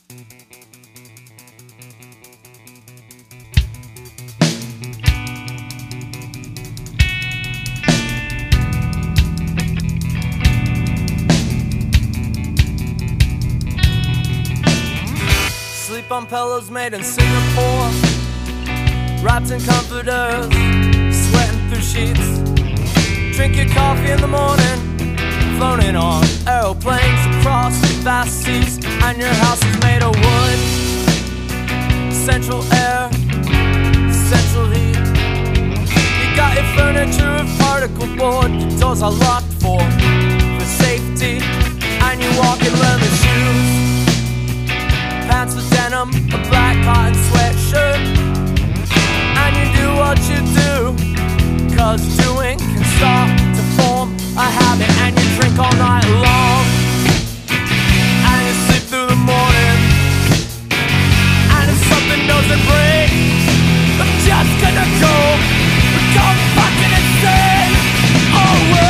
Sleep on pillows made in Singapore, wrapped in comforters, sweating through sheets. Drink your coffee in the morning, floating on aeroplanes across vast seas. And your house is made of wood, central air, central heat. You got your furniture of particle board, your doors are locked for safety. And you walk in leather shoes, pants with denim, a black cotton sweatshirt. And you do what you do, 'cause doing can start to form a habit. And you drink all night long, and you sleep through the morning. And if something doesn't break, I'm just gonna go fucking insane. Always.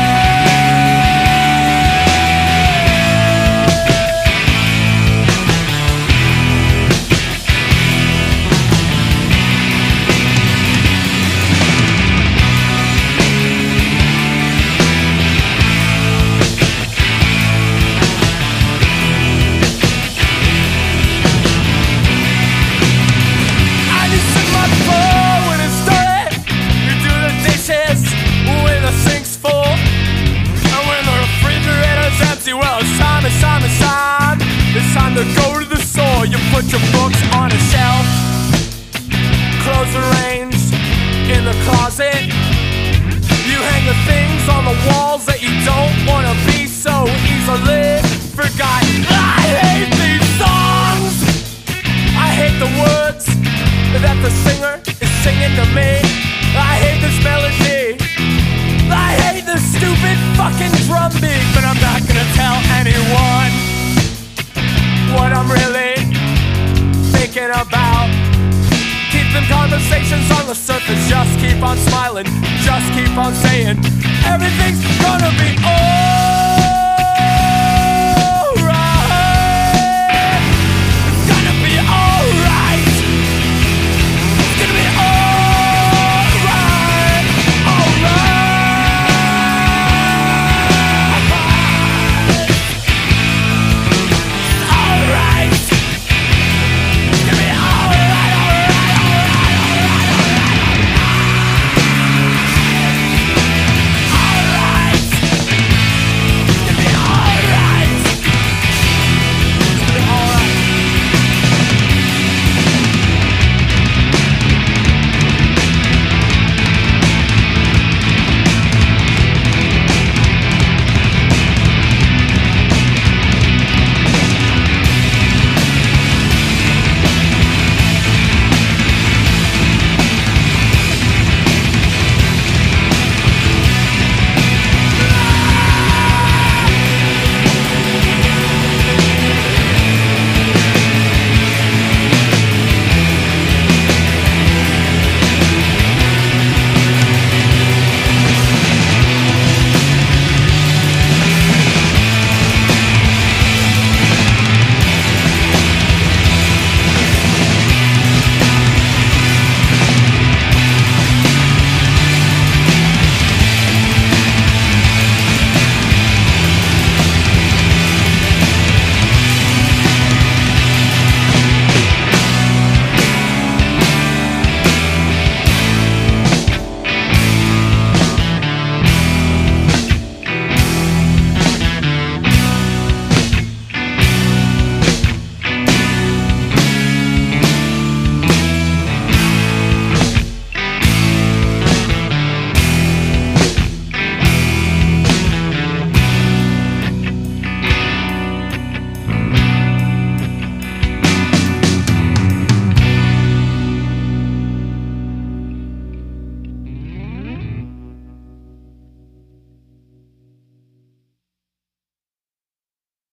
It's time to go to the store. You put your books on a shelf, clothes arranged in the closet. You hang the things on the walls that you don't want to be so easily forgotten. I hate these songs. I hate the words that the singer is singing to me. I hate this melody. I hate this stupid fucking drum beat. But I'm not gonna tell anyone what I'm really thinking about. Keep them conversations on the surface. Just keep on smiling. Just keep on saying everything's gonna be alright.